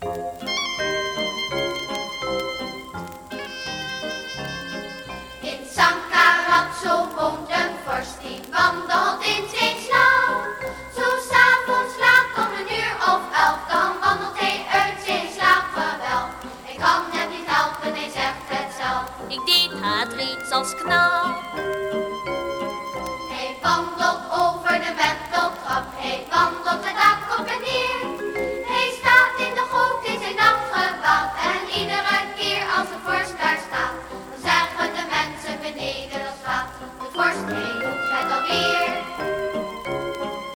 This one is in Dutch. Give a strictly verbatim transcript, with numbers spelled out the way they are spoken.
In Sankaratso woont een vorst die wandelt in zijn slaap. Zo 's avonds laat om een uur of elf, dan wandelt hij uit zijn slaapgewelf. Ik kan hem niet helpen, hij zegt het zelf. Ik deed het reeds als knaap. Hij wandelt over de wenteltrap, hij wandelt de dag